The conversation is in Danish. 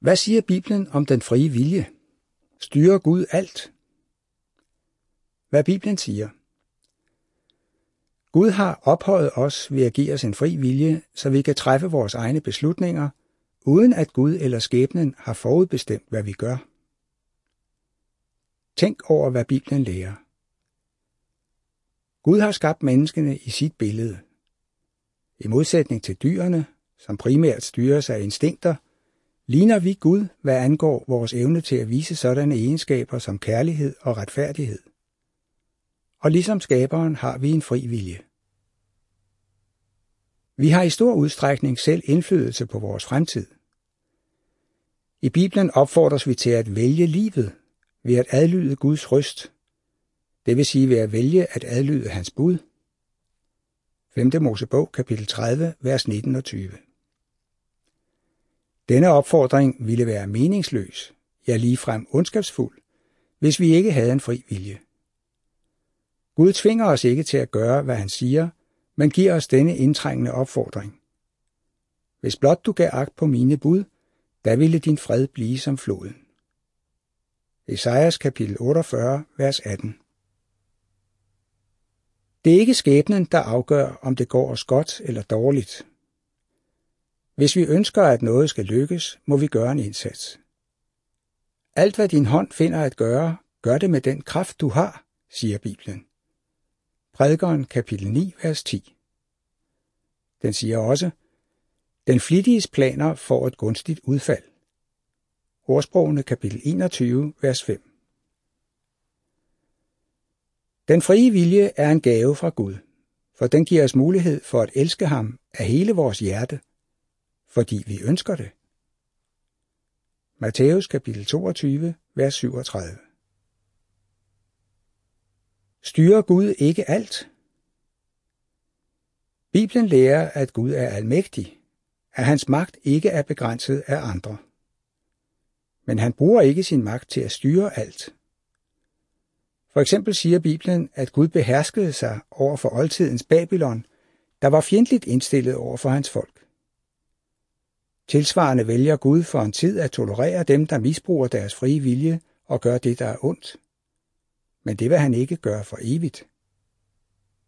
Hvad siger Bibelen om den frie vilje? Styrer Gud alt? Hvad Bibelen siger? Gud har ophøjet os ved at give os en fri vilje, så vi kan træffe vores egne beslutninger, uden at Gud eller skæbnen har forudbestemt, hvad vi gør. Tænk over, hvad Bibelen lærer. Gud har skabt menneskene i sit billede. I modsætning til dyrene, som primært styres af instinkter, ligner vi Gud, hvad angår vores evne til at vise sådanne egenskaber som kærlighed og retfærdighed. Og ligesom skaberen har vi en fri vilje. Vi har i stor udstrækning selv indflydelse på vores fremtid. I Bibelen opfordres vi til at vælge livet ved at adlyde Guds røst, det vil sige ved at vælge at adlyde hans bud. 5. Mosebog, kapitel 30, vers 19 og 20. Denne opfordring ville være meningsløs, ja ligefrem ondskabsfuld, hvis vi ikke havde en fri vilje. Gud tvinger os ikke til at gøre, hvad han siger, men giver os denne indtrængende opfordring. Hvis blot du gav agt på mine bud, da ville din fred blive som floden. Esajas kapitel 48, vers 18. Det er ikke skæbnen, der afgør, om det går os godt eller dårligt. Hvis vi ønsker, at noget skal lykkes, må vi gøre en indsats. Alt, hvad din hånd finder at gøre, gør det med den kraft, du har, siger Bibelen. Prædikeren kapitel 9, vers 10. Den siger også, den flittiges planer får et gunstigt udfald. Ordsprogene kapitel 21, vers 5. Den frie vilje er en gave fra Gud, for den giver os mulighed for at elske ham af hele vores hjerte, fordi vi ønsker det. Matthæus kapitel 22, vers 37. Styrer Gud ikke alt? Bibelen lærer, at Gud er almægtig, at hans magt ikke er begrænset af andre. Men han bruger ikke sin magt til at styre alt. For eksempel siger Bibelen, at Gud beherskede sig over for oldtidens Babylon, der var fjendtligt indstillet over for hans folk. Tilsvarende vælger Gud for en tid at tolerere dem, der misbruger deres frie vilje og gør det, der er ondt. Men det vil han ikke gøre for evigt.